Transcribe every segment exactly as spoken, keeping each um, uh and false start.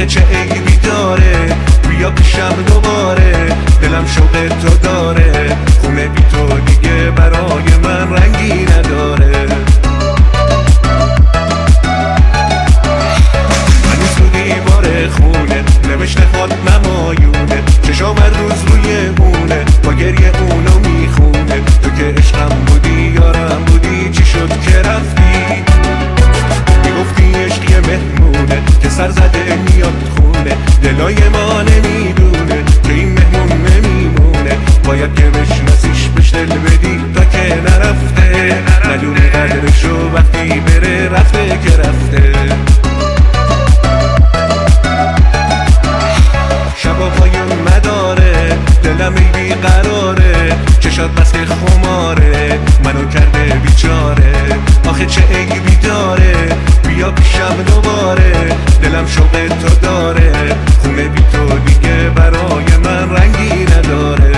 چه عیبی داره، بیا پیشم دوباره، دلم شوق تو داره، خونه بی تو دیگه برای من رنگی نداره. هنوز تو دیوار خونه نوشته خود نمایونه، چشام هر روز روی اونه، با گریه اونو میخونه. تو که عشقم بودی یارم بودی، چی شد که رفتی؟ میگفتی عشق یه مهمونه که سر زده میاد خونه، دلای ما نمیدونه که این مهمون نمیمونه. باید که بشناسیش بهش دل بدی تا که نرفته، ندونی قدرشو وقتی بره رفته که رفته. شبا پایون مداره، دلم ای بی قراره، چشات بس که خماره، منو کرده بیچاره. آخه چه عیبی داره، بیا پیشم دوباره، دلم شوق تو داره، خونه بی تو دیگه برای من رنگی نداره.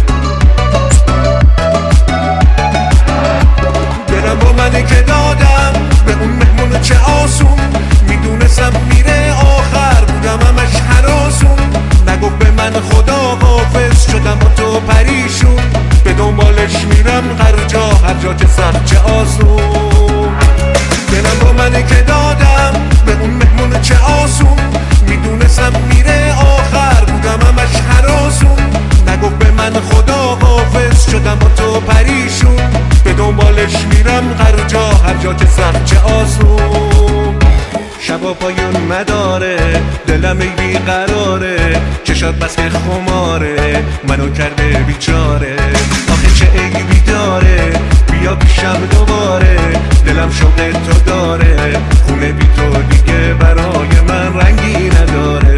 دلم با منه که دادم به اون مهمون چه آسون، میدونستم میره آخر بودم همش هراسون. نگفت به من خدا حافظ، شدم با تو پریشون، به دنبالش میرم هر جا هر جا چه سخت چه آسون. دلم با منه که دادم به اون مهمون چه آسون، میدونستم میره آخر بودم همش هراسون. نگفت به من خدا حافظ، شدم با تو پریشون، به دنبالش میرم هر جا هر جا چه سخت چه آسون. شبا پایون مداره، دلم ای بی قراره، چشات بس که خماره، منو کرده بیچاره. آخه چه عیبی داره، بیا پیشم دوباره، دلم شوق تو داره، خونه بی تو دیگه برای من رنگی نداره.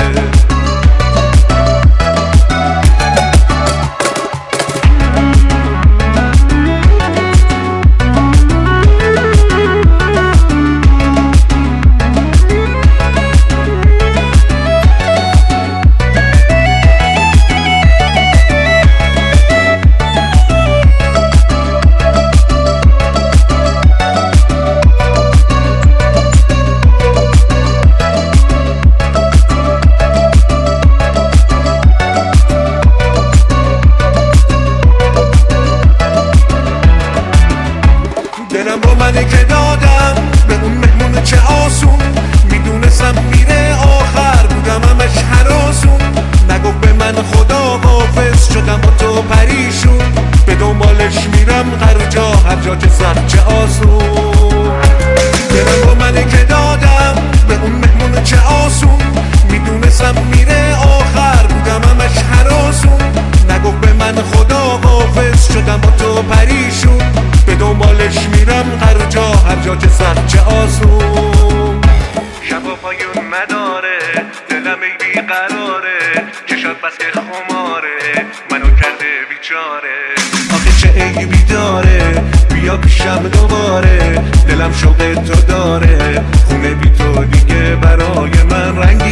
دلم با منه که دادم به اون مهمون چه آسون، میدونستم میره آخر بودم همش هراسون. نگفت به من خدا حافظ، شدم با تو پریشون، به دنبالش میرم هر جا هر جا چه سخت چه آسون. دلم با منه که دادم به اون مهمون چه آسون، میدونستم میره آخر بودم همش هراسون. نگفت به من خدا حافظ، شدم با تو پریشون، به دنبالش میرم هر جا هر جا چه سخت چه آسون. شبا پایون مداره، دلم ای بی قراره، چشات بس که خماره، منو کرده بیچاره. آخه چه عیبی داره، بیا پیشم دوباره، دلم شوق تو داره، خونه بی تو دیگه برای من رنگ